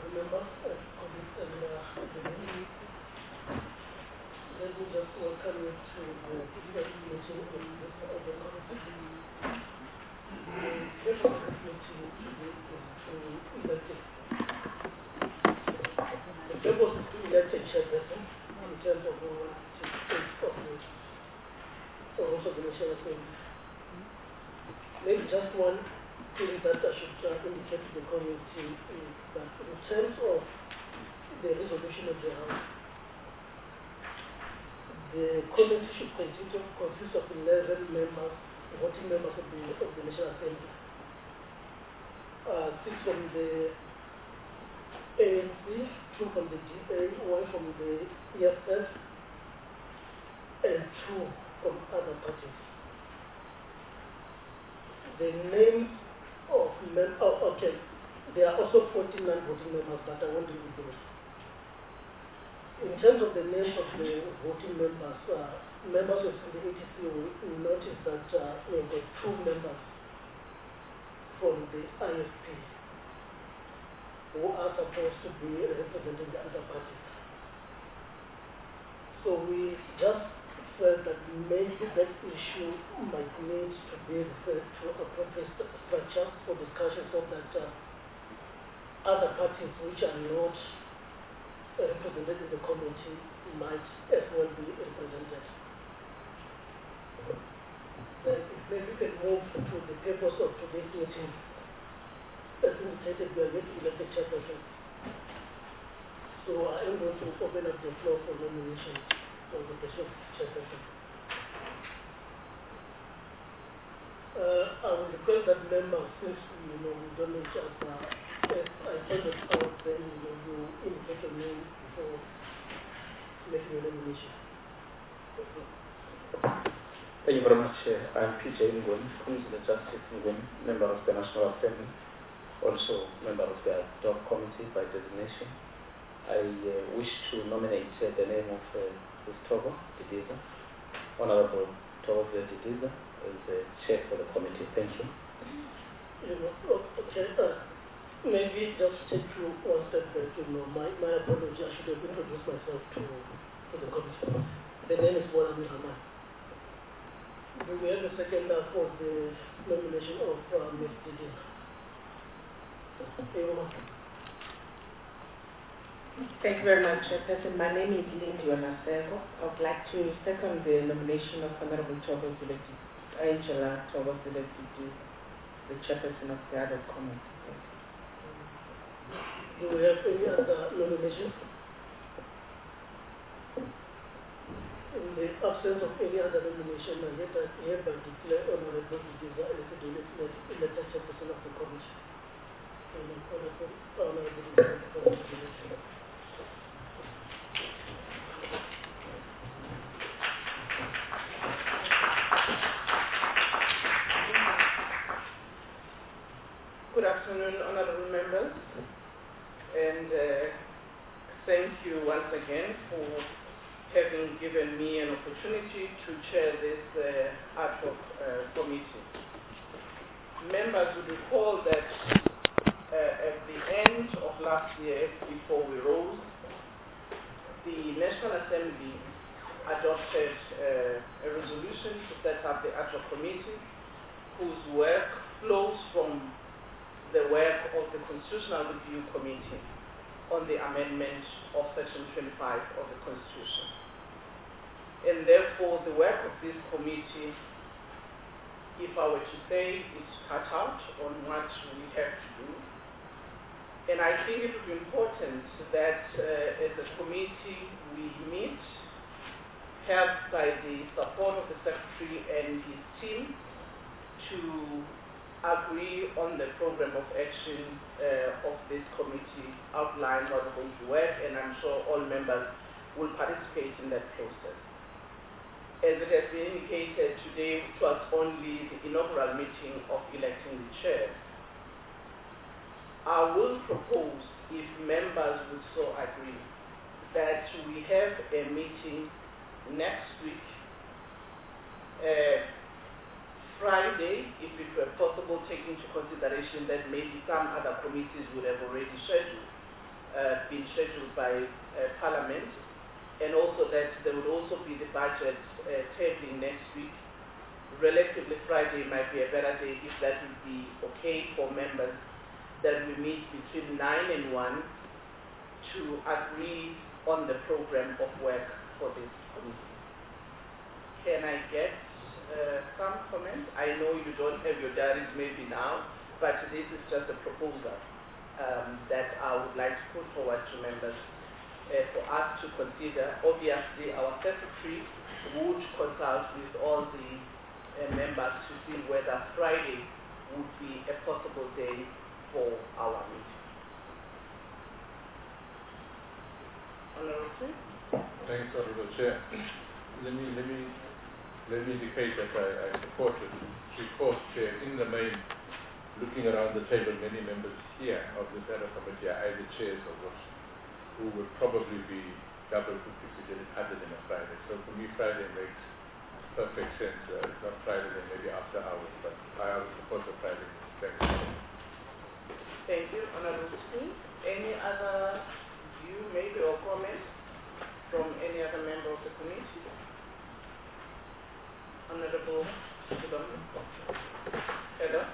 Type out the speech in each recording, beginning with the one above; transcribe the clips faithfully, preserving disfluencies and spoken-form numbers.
members of colleagues and uh, the let me just welcome you to the first meeting of the, of the committee. The purpose of this meeting today is to elect a, the purpose is to elect a chairperson in terms of who will take place of the or also the National Assembly. Maybe just one thing that I should uh, indicate to the committee is that in terms of the resolution of the House, the committee should continue to consist of eleven members, voting members of the, of the National Assembly. Uh, six from the A N C, two from the G A, one from the E F F, and two from other parties. The names of members, oh, okay, there are also fourteen non-voting members, but I won't read those. In terms of the names of the voting members, uh, members of the A T C will notice that uh, we've got two members from the I F P who are supposed to be representing the other parties. So we just felt that maybe that issue might need to be referred to appropriate structure for discussion so that uh, other parties which are not represented in the committee might as well be represented. Uh, if maybe we can move to the purpose of today's meeting. As indicated, we are going to elect a chairperson. So I am going to open up the floor for nomination for the person chairperson. Uh, I will request that members, since you know we don't know each other, if I send it out, then you know you indicate your name before making a nomination. Thank you very much. Uh, I'm P J Ngwen, Councillor Justice Ngwen, member of the National Assembly, also member of the ad hoc committee by designation. I uh, wish to nominate uh, the name of uh, Togo Didiza, Honorable Togo Didiza, as the chair for the committee. Thank you. You know, okay. Uh, maybe just take you one step back. You know, my, my apology. I should have introduced myself to, to the committee. The name is Bola Mihama. Do we have a second uh, for the nomination of uh, Miz Didiza? Thank you very much, Chairperson. My name is Lindy Wanasego. I would like to second the nomination of Honorable Togo Zileti, Angela Togo Zileti, to the Chairperson of the other committee. Do we have any other nomination? In the absence of any other nomination, I hereby declare Honorable Didiza as the elected Chairperson of the committee. Good afternoon, honorable members, and uh, thank you once again for having given me an opportunity to chair this uh, ad hoc uh, committee. Members would recall that Uh, at the end of last year, before we rose, the National Assembly adopted uh, a resolution to set up the ad hoc committee, whose work flows from the work of the Constitutional Review Committee on the amendment of Section twenty-five of the Constitution. And therefore, the work of this committee, if I were to say, is cut out on what we have to do. And I think it would be important that uh, as a committee we meet, helped by the support of the Secretary and his team, to agree on the program of action uh, of this committee, outline how we're going to work, and I'm sure all members will participate in that process. As it has been indicated today, it was only the inaugural meeting of electing the chair. I will propose, if members would so agree, that we have a meeting next week, uh, Friday, if it were possible, taking into consideration that maybe some other committees would have already scheduled. uh, been scheduled by uh, Parliament, and also that there would also be the budget uh, tabling next week. Relatively Friday might be a better day if that would be okay for members, that we meet between nine and one to agree on the program of work for this committee. Can I get uh, some comments? I know you don't have your diaries maybe now, but this is just a proposal um, that I would like to put forward to members uh, for us to consider. Obviously, our secretary would consult with all the uh, members to see whether Friday would be a possible day for our meeting. Honorable Chair. Thanks, Honorable Chair. Let me, let me, let me indicate that I, I support it. Report, Chair, in the main, looking around the table, many members here of the Federal Committee are either chairs or what, who would probably be double considered other than a Friday. So for me, Friday makes perfect sense. Uh, it's not Friday, then maybe after hours, but I would support the Friday. Thank you. Thank you, Honorable Smith. Any other view, maybe, or comment from any other member of the committee? Honorable Shibambo. Heather?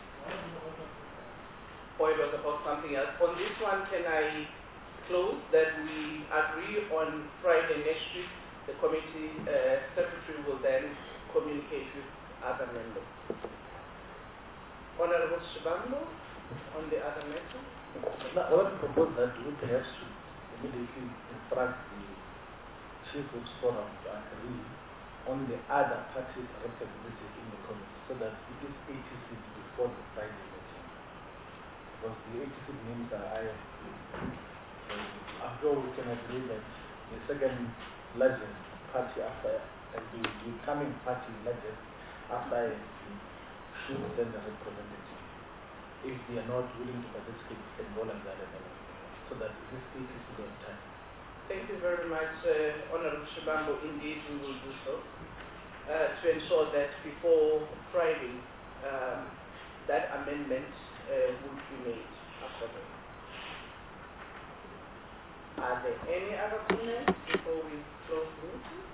Or it was about something else. On this one, can I close that we agree on Friday next week? The committee uh, secretary will then communicate with other members. Honorable Shibambo, on the other matter? Now, I want to propose that we perhaps should immediately instruct the Chief of Forum to agree on the other parties represented in the committee so that it is eighty seats before the Friday meeting. Because the eighty seat names are I F P. So after all, we can agree that the second largest party after uh, the, the coming party largest after I F P should send a representative. If they are not willing to participate, then volunteer so that this eighty seats of time. Thank you very much, uh, Honorable Shibambo. Indeed, we will do so uh, to ensure that before Friday, um, that amendment uh, would be made accordingly. Are there any other comments before we close the meeting?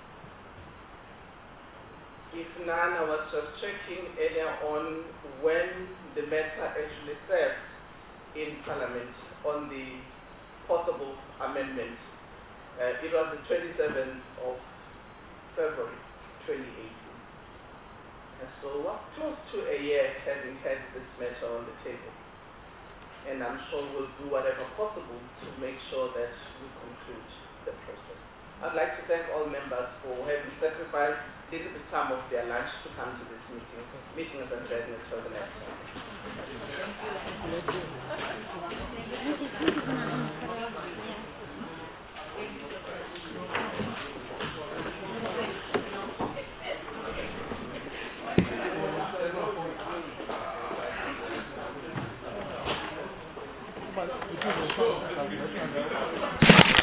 If none, I was just checking earlier on when the matter actually served in Parliament on the possible amendment. Uh, it was the twenty-seventh of February twenty eighteen. And so we're close to a year having had this matter on the table. And I'm sure we'll do whatever possible to make sure that we conclude the process. I'd like to thank all members for having sacrificed a little bit time of their lunch to come to this meeting. Meeting is adjourned until the next one. But